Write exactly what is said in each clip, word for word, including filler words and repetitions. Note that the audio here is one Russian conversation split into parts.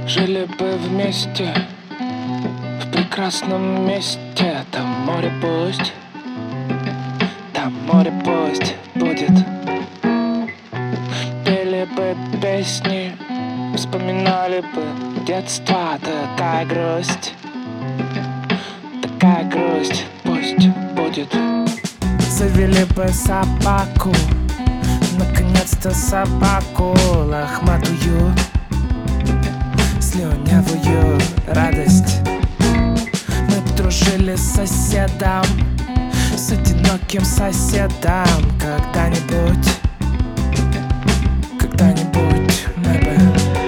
Жили бы вместе в прекрасном месте. Там море пусть, там море пусть будет. Пели бы песни, вспоминали бы детство. Такая грусть, такая грусть пусть будет. Завели бы собаку, наконец-то собаку лохматую, слюнявую радость. Мы б дружили с соседом, с одиноким соседом. Когда-нибудь, когда-нибудь мы бы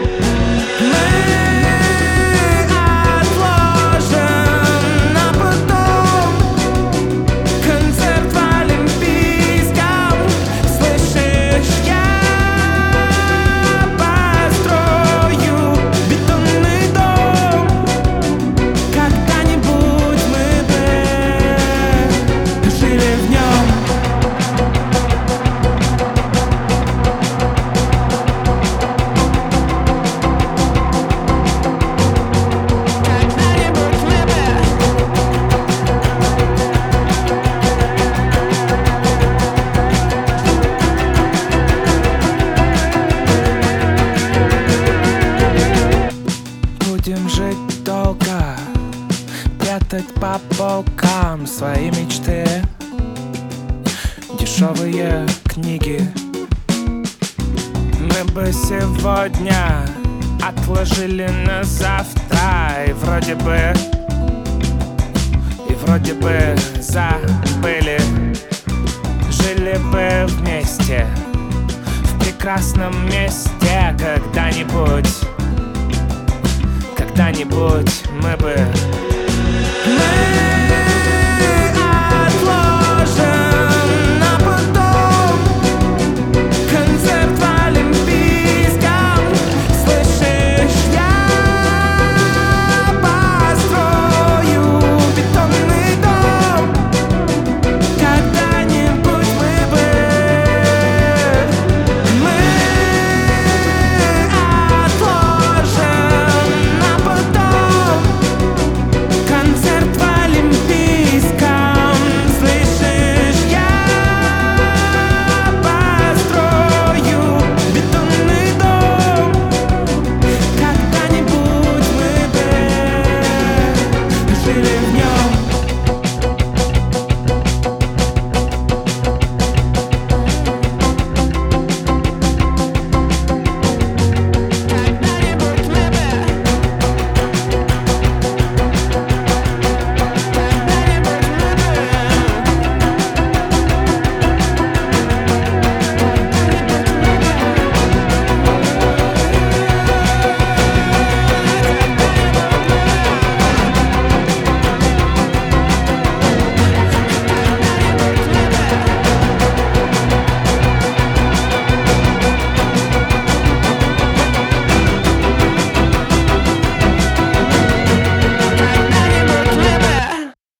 будем жить долго, прятать по полкам свои мечты, дешевые книги. Мы бы сегодня отложили на завтра, и вроде бы, и вроде бы забыли. Жили бы вместе в прекрасном месте. Когда-нибудь, когда-нибудь мы бы